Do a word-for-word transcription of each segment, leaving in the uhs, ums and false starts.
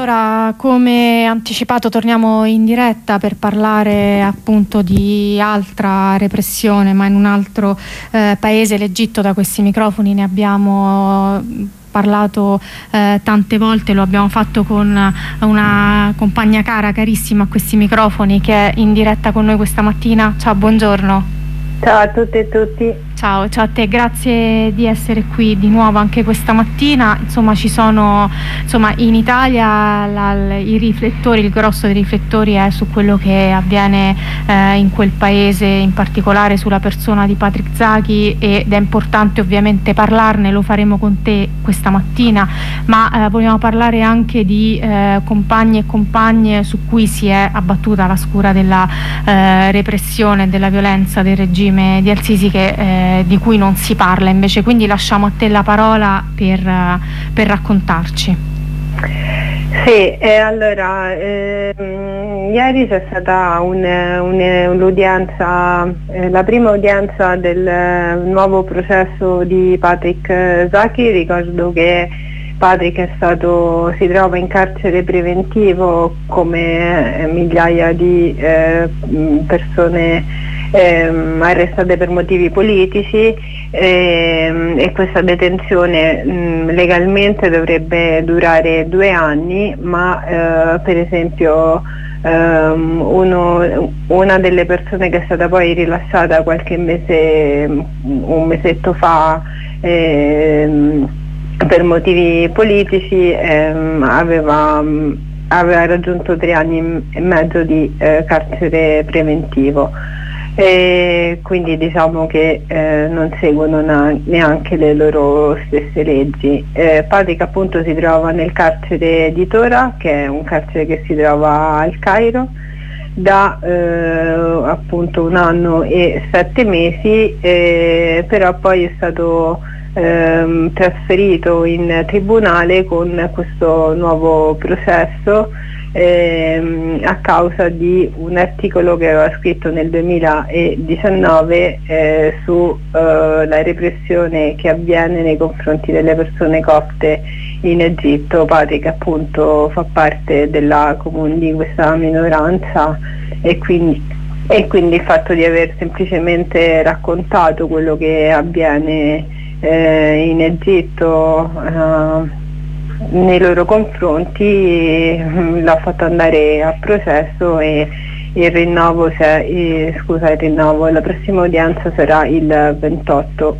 Allora, come anticipato, torniamo in diretta per parlare appunto di altra repressione, ma in un altro eh, paese, l'Egitto. Da questi microfoni ne abbiamo parlato eh, tante volte, lo abbiamo fatto con una compagna cara, carissima a questi microfoni, che è in diretta con noi questa mattina. Ciao, buongiorno. Ciao a tutte e tutti. Ciao, ciao a te, grazie di essere qui di nuovo anche questa mattina. Insomma, ci sono, insomma, in Italia la, i riflettori, il grosso dei riflettori è su quello che avviene eh, in quel paese, in particolare sulla persona di Patrick Zaki, ed è importante ovviamente parlarne, lo faremo con te questa mattina, ma eh, vogliamo parlare anche di eh, compagni e compagne su cui si è abbattuta la scura della eh, repressione e della violenza del regime di Al-Sisi, che eh, di cui non si parla invece, quindi lasciamo a te la parola per, per raccontarci. Sì, e allora ehm, ieri c'è stata un'udienza, eh, la prima udienza del eh, nuovo processo di Patrick Zaki. Ricordo che Patrick è stato, si trova in carcere preventivo come eh, migliaia di eh, persone Ehm, arrestate per motivi politici, ehm, e questa detenzione mh, legalmente dovrebbe durare due anni, ma eh, per esempio ehm, uno, una delle persone che è stata poi rilasciata qualche mese, un mesetto fa, ehm, per motivi politici, ehm, aveva, aveva raggiunto tre anni e mezzo di eh, carcere preventivo. E quindi diciamo che eh, non seguono na- neanche le loro stesse leggi. Eh, Patrick appunto si trova nel carcere di Tora, che è un carcere che si trova al Cairo, da eh, appunto un anno e sette mesi, eh, però poi è stato eh, trasferito in tribunale con questo nuovo processo, Ehm, a causa di un articolo che aveva scritto nel duemiladiciannove eh, sulla eh, repressione che avviene nei confronti delle persone copte in Egitto. Patrick appunto fa parte della comun- di questa minoranza, e quindi, e quindi il fatto di aver semplicemente raccontato quello che avviene eh, in Egitto eh, nei loro confronti l'ha fatto andare a processo, e il rinnovo, se, eh, scusa, il rinnovo, la prossima udienza sarà il ventotto.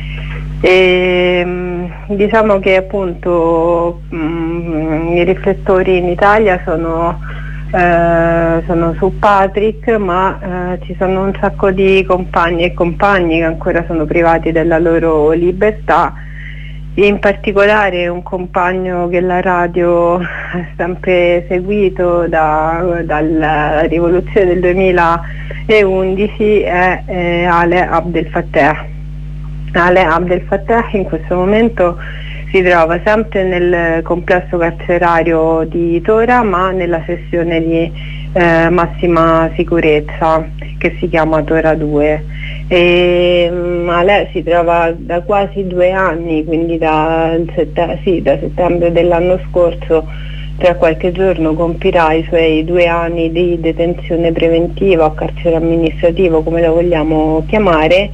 E, diciamo che appunto mh, i riflettori in Italia sono, eh, sono su Patrick, ma eh, ci sono un sacco di compagni e compagni che ancora sono privati della loro libertà. In particolare un compagno che la radio ha sempre seguito da, dalla rivoluzione del duemilaundici è eh, Ale Abdel Fattah. Ale Abdel Fattah in questo momento si trova sempre nel complesso carcerario di Tora, ma nella sezione di eh, massima sicurezza che si chiama Tora due. E Ale si trova da quasi due anni, quindi da, sett- sì, da settembre dell'anno scorso, tra qualche giorno compirà i suoi due anni di detenzione preventiva o carcere amministrativo, come lo vogliamo chiamare,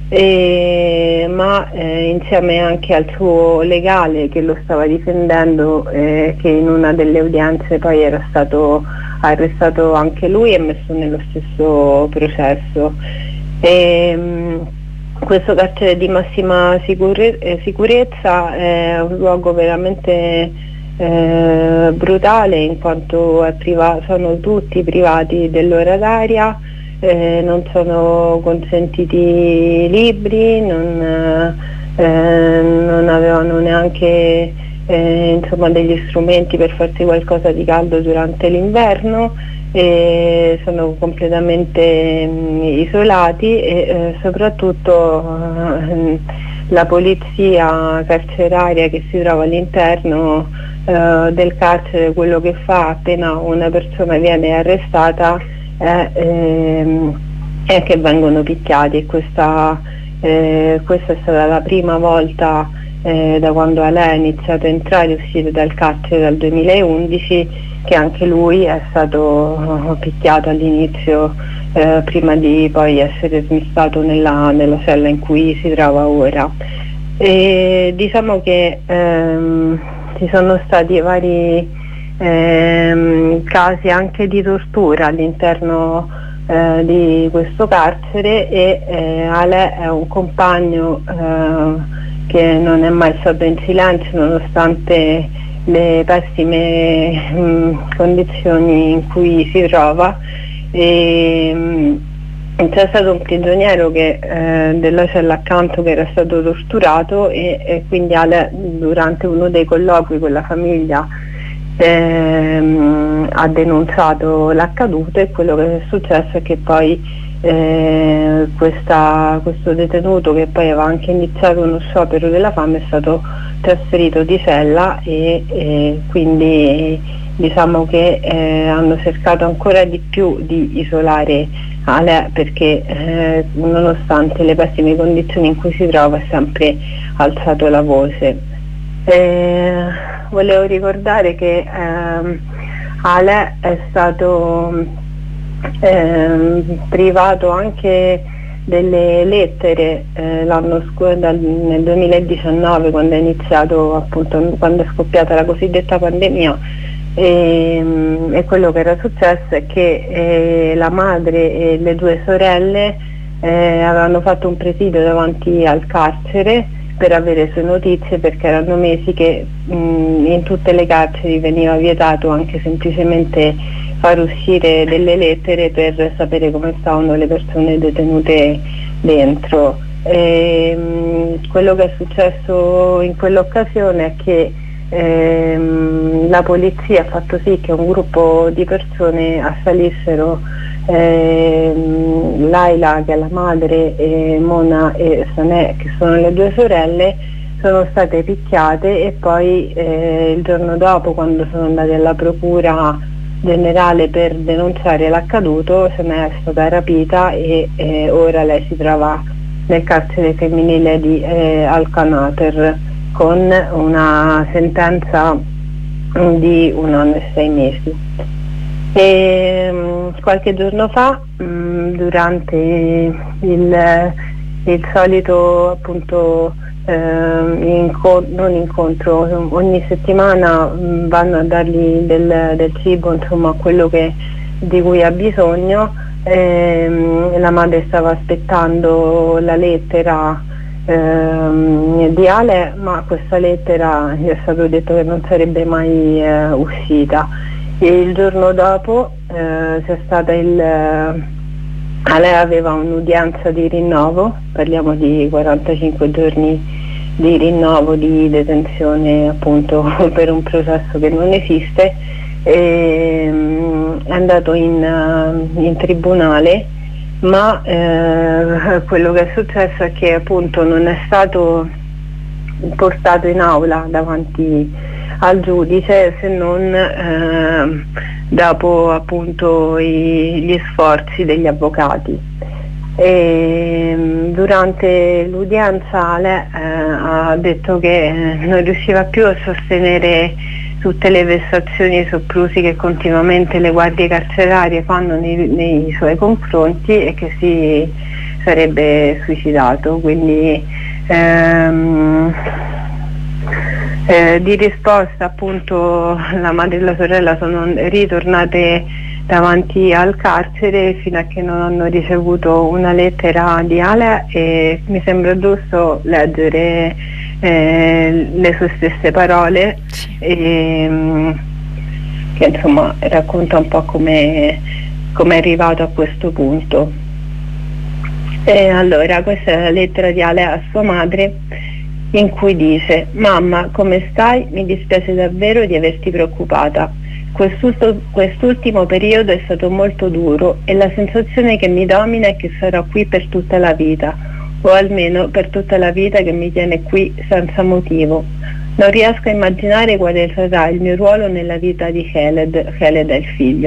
e, ma eh, insieme anche al suo legale che lo stava difendendo, eh, che in una delle udienze poi era stato arrestato anche lui e messo nello stesso processo. E, mh, questo carcere di massima sicure- eh, sicurezza è un luogo veramente eh, brutale, in quanto è priva- sono tutti privati dell'ora d'aria, eh, non sono consentiti libri, non, eh, non avevano neanche eh, insomma, degli strumenti per farsi qualcosa di caldo durante l'inverno. E sono completamente mh, isolati, e eh, soprattutto eh, la polizia carceraria che si trova all'interno eh, del carcere, quello che fa appena una persona viene arrestata è, ehm, è che vengono picchiati. Questa, eh, questa è stata la prima volta eh, da quando Alè ha iniziato a entrare e uscire dal carcere dal duemilaundici, che anche lui è stato picchiato all'inizio, eh, prima di poi essere smistato nella, nella cella in cui si trova ora. E diciamo che ehm, ci sono stati vari ehm, casi anche di tortura all'interno eh, di questo carcere, e eh, Ale è un compagno eh, che non è mai stato in silenzio nonostante le pessime mh, condizioni in cui si trova. E, mh, c'è stato un prigioniero che, eh, della cella accanto, che era stato torturato, e, e quindi Ale, durante uno dei colloqui con la famiglia, ehm, ha denunciato l'accaduto, e quello che è successo è che poi eh, questa, questo detenuto, che poi aveva anche iniziato uno sciopero della fame, è stato trasferito di cella, e, e quindi diciamo che eh, hanno cercato ancora di più di isolare Ale, perché eh, nonostante le pessime condizioni in cui si trova ha sempre alzato la voce. Eh, volevo ricordare che ehm, Ale è stato ehm, privato anche delle lettere eh, l'anno scorso, nel duemiladiciannove, quando è iniziato, appunto, quando è scoppiata la cosiddetta pandemia. E, e quello che era successo è che eh, la madre e le due sorelle eh, avevano fatto un presidio davanti al carcere per avere sue notizie, perché erano mesi che mh, in tutte le carceri veniva vietato anche semplicemente far uscire delle lettere per sapere come stavano le persone detenute dentro. E, mh, quello che è successo in quell'occasione è che ehm, la polizia ha fatto sì che un gruppo di persone assalissero ehm, Laila, che è la madre, e Mona e Sanè, che sono le due sorelle. Sono state picchiate, e poi eh, il giorno dopo, quando sono andate alla procura generale per denunciare l'accaduto, Sanè è stata rapita, e eh, ora lei si trova nel carcere femminile di eh, Al-Qanater, con una sentenza di un anno e sei mesi. E, mh, qualche giorno fa, mh, durante il, il solito, appunto, eh, inco- non incontro, ogni settimana mh, vanno a dargli del, del cibo, insomma quello che, di cui ha bisogno. E, la madre stava aspettando la lettera ehm, di Ale, ma questa lettera gli è stato detto che non sarebbe mai eh, uscita. E il giorno dopo eh, c'è stata il Ale aveva un'udienza di rinnovo, parliamo di quarantacinque giorni di rinnovo di detenzione, appunto, per un processo che non esiste. E, um, è andato in, uh, in tribunale, ma eh, quello che è successo è che, appunto, non è stato portato in aula davanti al giudice, se non eh, dopo, appunto, i, gli sforzi degli avvocati. E, durante l'udienza Ale eh, ha detto che non riusciva più a sostenere tutte le vessazioni e i soprusi che continuamente le guardie carcerarie fanno nei, nei suoi confronti, e che si sarebbe suicidato. Quindi ehm, eh, di risposta, appunto, la madre e la sorella sono ritornate davanti al carcere fino a che non hanno ricevuto una lettera di Ale, e mi sembra giusto leggere eh, le sue stesse parole, e, che insomma racconta un po' come è arrivato a questo punto. E allora, questa è la lettera di Ale a sua madre, in cui dice: mamma, come stai? Mi dispiace davvero di averti preoccupata. Quest'ultimo periodo è stato molto duro, e la sensazione che mi domina è che sarò qui per tutta la vita, o almeno per tutta la vita che mi tiene qui senza motivo. Non riesco a immaginare quale sarà il mio ruolo nella vita di Khaled. Khaled è il figlio.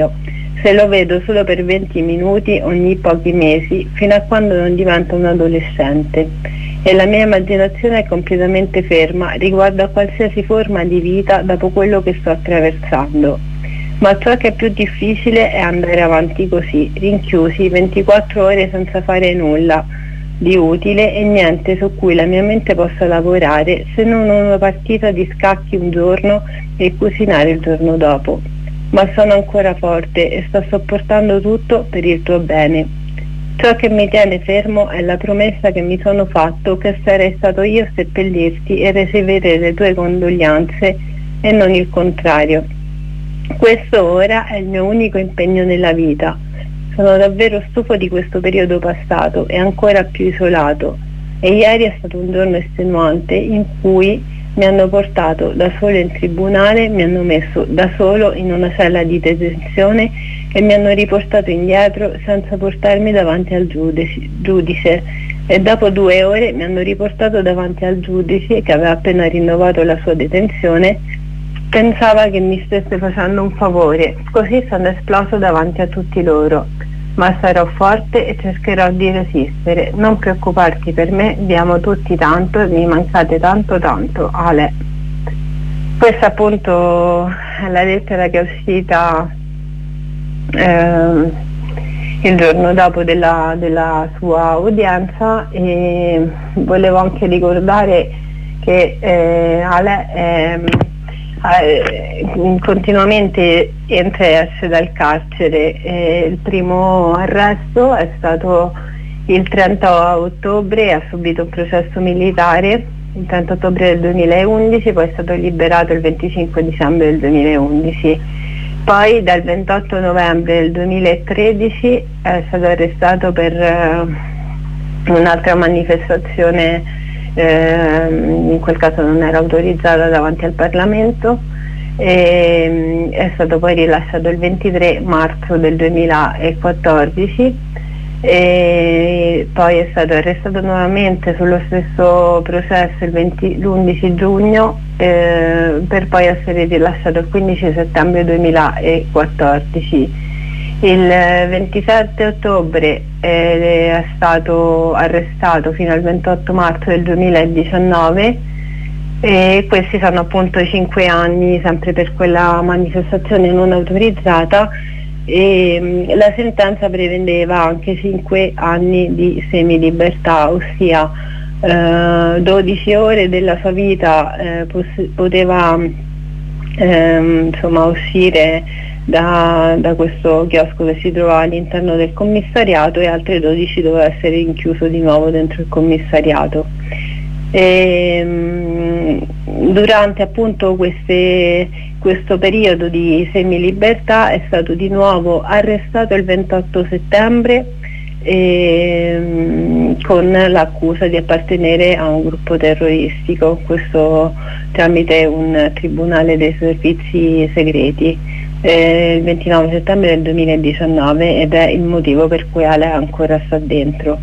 Se lo vedo solo per venti minuti ogni pochi mesi, fino a quando non diventa un adolescente. E la mia immaginazione è completamente ferma riguardo a qualsiasi forma di vita dopo quello che sto attraversando. Ma ciò che è più difficile è andare avanti così, rinchiusi ventiquattro ore senza fare nulla di utile e niente su cui la mia mente possa lavorare se non una partita di scacchi un giorno e cucinare il giorno dopo. Ma sono ancora forte e sto sopportando tutto per il tuo bene. Ciò che mi tiene fermo è la promessa che mi sono fatto che sarei stato io a seppellirti e ricevere le tue condoglianze e non il contrario. Questo ora è il mio unico impegno nella vita. Sono davvero stufo di questo periodo passato e ancora più isolato. E ieri è stato un giorno estenuante in cui mi hanno portato da solo in tribunale, mi hanno messo da solo in una cella di detenzione e mi hanno riportato indietro senza portarmi davanti al giudice, giudice e dopo due ore mi hanno riportato davanti al giudice che aveva appena rinnovato la sua detenzione. Pensava che mi stesse facendo un favore, così sono esploso davanti a tutti loro. Ma sarò forte e cercherò di resistere. Non preoccuparti per me, vi amo tutti tanto, mi mancate tanto tanto, Ale. Questa appunto è la lettera che è uscita eh, il giorno dopo della, della sua udienza, e volevo anche ricordare che eh, Ale è Eh, continuamente entra e esce dal carcere. Eh, il primo arresto è stato il trenta ottobre, ha subito un processo militare il trenta ottobre del duemilaundici, poi è stato liberato il venticinque dicembre del duemilaundici. Poi dal ventotto novembre del duemilatredici è stato arrestato per eh, un'altra manifestazione. Eh, in quel caso non era autorizzata davanti al Parlamento, e è stato poi rilasciato il ventitré marzo del duemilaquattordici e poi è stato arrestato nuovamente sullo stesso processo il venti, l'undici giugno eh, per poi essere rilasciato il quindici settembre duemilaquattordici. Il ventisette ottobre eh, è stato arrestato fino al ventotto marzo del duemiladiciannove, e questi sono appunto i cinque anni sempre per quella manifestazione non autorizzata, e mh, la sentenza prevedeva anche cinque anni di semilibertà, ossia eh, dodici ore della sua vita eh, pos- poteva eh, insomma uscire Da, da questo chiosco che si trova all'interno del commissariato, e altre dodici doveva essere rinchiuso di nuovo dentro il commissariato. E, mh, durante appunto queste, questo periodo di semilibertà è stato di nuovo arrestato il ventotto settembre e, mh, con l'accusa di appartenere a un gruppo terroristico, questo tramite un tribunale dei servizi segreti. Eh, il ventinove settembre del duemiladiciannove, ed è il motivo per cui Ale ancora sta dentro.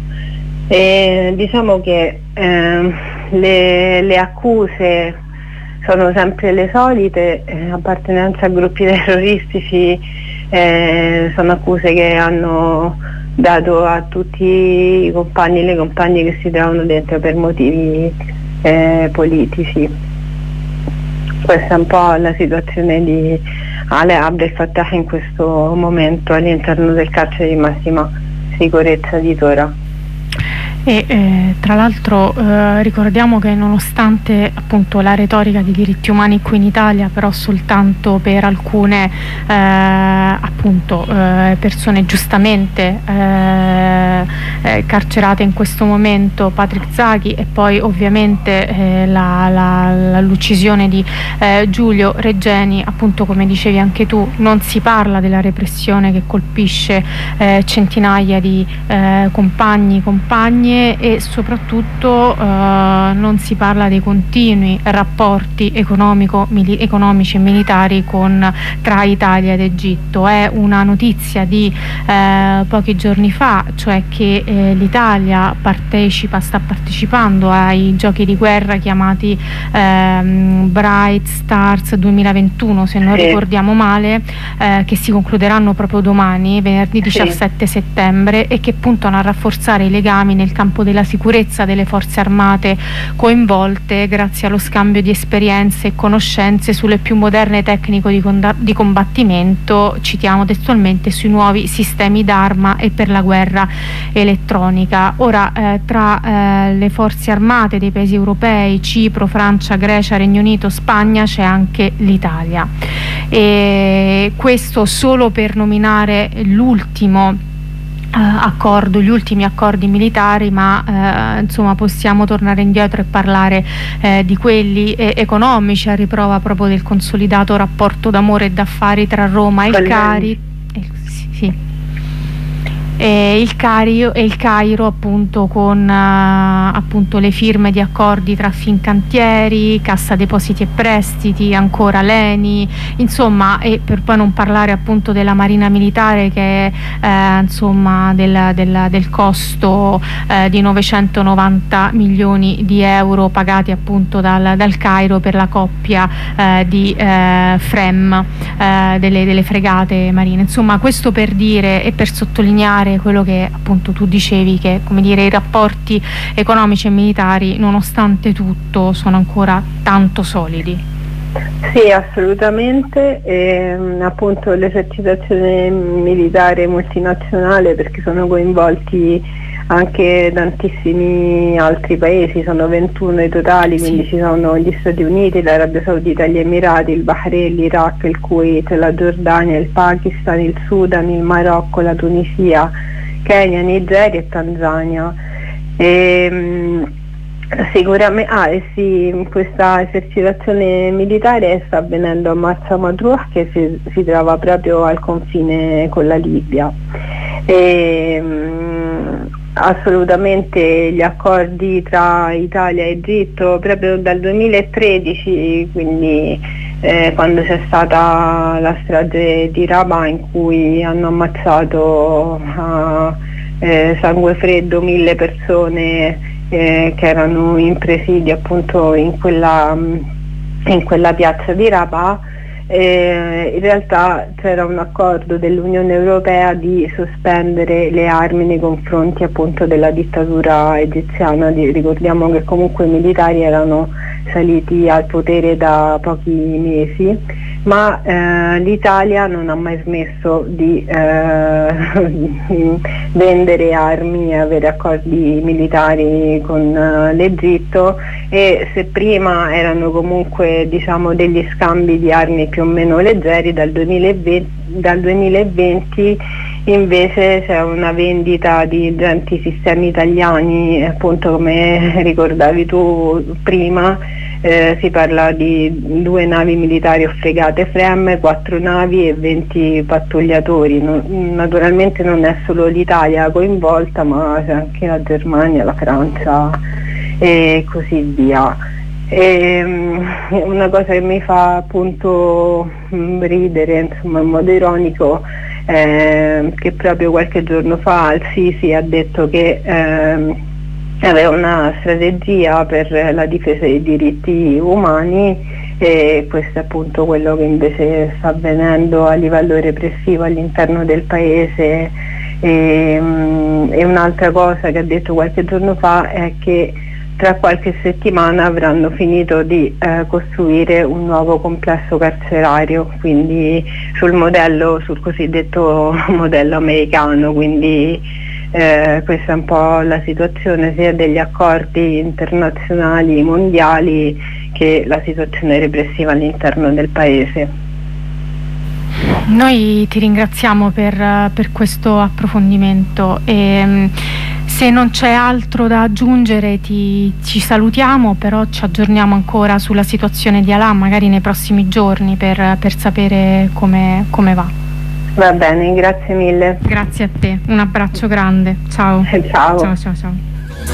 E diciamo che eh, le, le accuse sono sempre le solite, eh, appartenenza a gruppi terroristici, eh, sono accuse che hanno dato a tutti i compagni e le compagne che si trovano dentro per motivi eh, politici. Questa è un po' la situazione di Ale Abdel Fattah in questo momento all'interno del carcere di massima sicurezza di Tora. E eh, tra l'altro eh, ricordiamo che nonostante appunto la retorica dei diritti umani qui in Italia, però soltanto per alcune eh, appunto eh, persone giustamente eh, eh, carcerate in questo momento, Patrick Zaki, e poi ovviamente eh, la, la, la, l'uccisione di eh, Giulio Regeni, appunto come dicevi anche tu, non si parla della repressione che colpisce eh, centinaia di eh, compagni, compagni montagne e soprattutto eh, non si parla dei continui rapporti economico, mili- economici e militari con, tra Italia ed Egitto. È una notizia di eh, pochi giorni fa, cioè che eh, l'Italia partecipa, sta partecipando ai giochi di guerra chiamati ehm, Bright Stars duemilaventuno, se non sì. ricordiamo male, eh, che si concluderanno proprio domani, venerdì diciassette sì. settembre, e che puntano a rafforzare i legami nel campo della sicurezza delle forze armate coinvolte grazie allo scambio di esperienze e conoscenze sulle più moderne tecniche di, di combattimento, citiamo testualmente, sui nuovi sistemi d'arma e per la guerra elettronica. Ora eh, tra eh, le forze armate dei paesi europei, Cipro, Francia, Grecia, Regno Unito, Spagna, c'è anche l'Italia, e questo solo per nominare l'ultimo Uh, accordo, gli ultimi accordi militari, ma uh, insomma possiamo tornare indietro e parlare uh, di quelli eh, economici, a riprova proprio del consolidato rapporto d'amore e d'affari tra Roma e il Cari eh, sì, sì. E il, Cairo, e il Cairo appunto con uh, appunto le firme di accordi tra Fincantieri, Cassa Depositi e Prestiti, ancora l'Eni, insomma, e per poi non parlare appunto della Marina Militare che eh, insomma del, del, del costo eh, di novecentonovanta milioni di euro pagati appunto dal, dal Cairo per la coppia eh, di eh, Frem, eh, delle, delle fregate marine. Insomma, questo per dire e per sottolineare quello che appunto tu dicevi, che come dire i rapporti economici e militari nonostante tutto sono ancora tanto solidi. Sì, assolutamente, e, appunto l'esercitazione militare multinazionale, perché sono coinvolti anche tantissimi altri paesi, sono ventuno i totali, quindi sì. Ci sono gli Stati Uniti, l'Arabia Saudita, gli Emirati, il Bahrain, l'Iraq, il Kuwait, la Giordania, il Pakistan, il Sudan, il Marocco, la Tunisia, Kenya, Nigeria e Tanzania. E, sicuramente, ah, e sì, questa esercitazione militare sta avvenendo a Marsa Matruh, che si, si trova proprio al confine con la Libia. E, assolutamente gli accordi tra Italia e Egitto proprio dal duemilatredici, quindi eh, quando c'è stata la strage di Rabaa, in cui hanno ammazzato a eh, sangue freddo mille persone eh, che erano in presidio appunto in quella, in quella piazza di Rabaa. Eh, in realtà c'era un accordo dell'Unione Europea di sospendere le armi nei confronti appunto della dittatura egiziana. Di, ricordiamo che comunque i militari erano saliti al potere da pochi mesi, ma eh, l'Italia non ha mai smesso di eh, vendere armi e avere accordi militari con uh, l'Egitto, e se prima erano comunque diciamo degli scambi di armi più o meno leggeri, dal duemilaventi, dal duemilaventi invece c'è una vendita di ingenti sistemi italiani, appunto come ricordavi tu prima. Eh, si parla di due navi militari o fregate Frem, quattro navi e venti pattugliatori. Non, naturalmente non è solo l'Italia coinvolta, ma c'è anche la Germania, la Francia e così via. E, um, una cosa che mi fa appunto um, ridere, insomma, in modo ironico, eh, che proprio qualche giorno fa Al-Sisi ha detto che eh, aveva una strategia per la difesa dei diritti umani, e questo è appunto quello che invece sta avvenendo a livello repressivo all'interno del paese. E, um, e un'altra cosa che ha detto qualche giorno fa è che tra qualche settimana avranno finito di eh, costruire un nuovo complesso carcerario, quindi sul modello, sul cosiddetto modello americano, quindi Eh, questa è un po' la situazione sia degli accordi internazionali mondiali che la situazione repressiva all'interno del paese. Noi ti ringraziamo per, per questo approfondimento e se non c'è altro da aggiungere ti, ci salutiamo, però ci aggiorniamo ancora sulla situazione di Alaa magari nei prossimi giorni per, per sapere come, come va. Va bene, grazie mille. Grazie a te, un abbraccio grande, ciao. Ciao. Ciao, ciao, ciao.